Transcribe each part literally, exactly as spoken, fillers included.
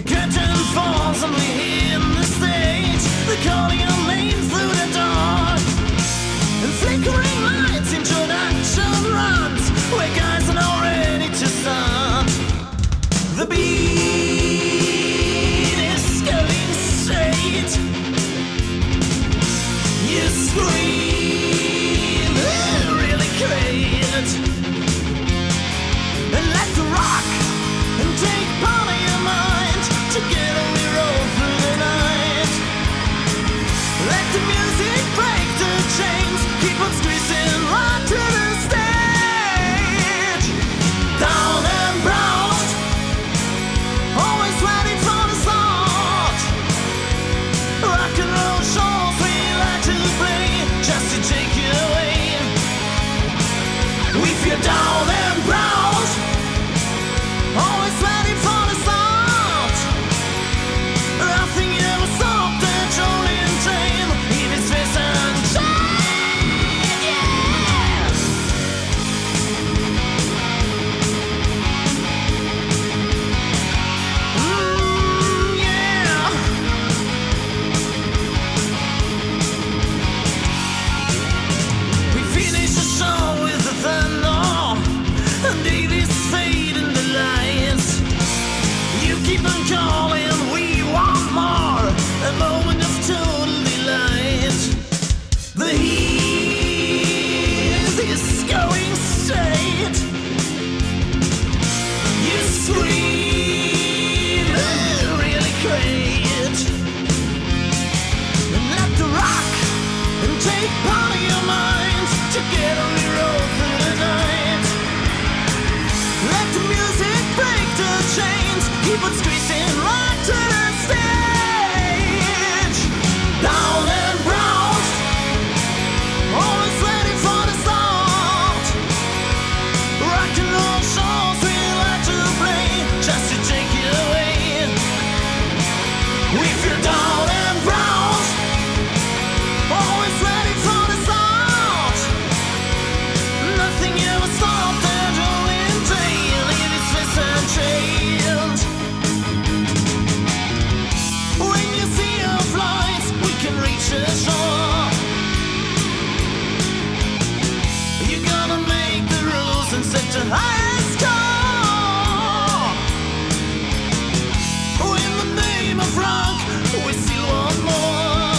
The curtain falls and we hear the stage. They're calling our names through the dark. And flickering lights, introduction runs, where guys are now ready to start. The beat is going straight. You scream really great. And let the rock and take part of your mind. Together we roll through the night. Let the music break the chains. Keep on squeezing right to the stage. Down and proud, always ready for the start. Rock and roll shows we like to play, just to take you away. If you're down and proud, always ready for the start. Nothing ever stopped the trolling train. If it's fist and chain, yeah. Mm, yeah. We finish the show with the thunder, and David's fading the lights. You keep on calling, we want more. A moment of total delight. The heat is going straight. You scream really great. And let the rock and take part of your mind. Together we roll through the night. Let the music break the chains. Keep on squeezing right to the stage. Down and proud, always ready for the start. Rock and roll shows we like to play, just to take you away. If you're down and proud, always ready for the start. Nothing ever stopped that rolling train. If it's fist and chains. When you see our flights, we can reach the shore. You gotta make the rules and set the highest score. In the name of rock, we still want more.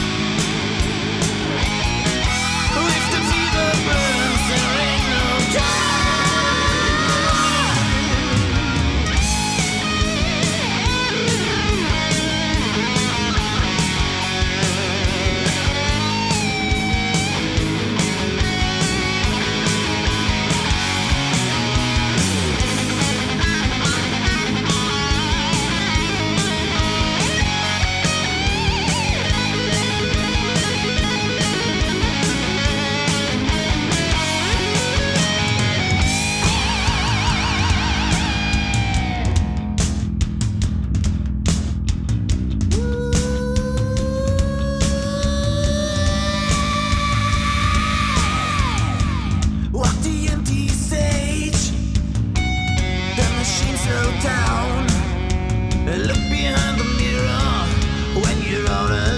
If the fever burns, there ain't no time. Walk the empty stage. The machine slow down. Look behind the mirror when you're out of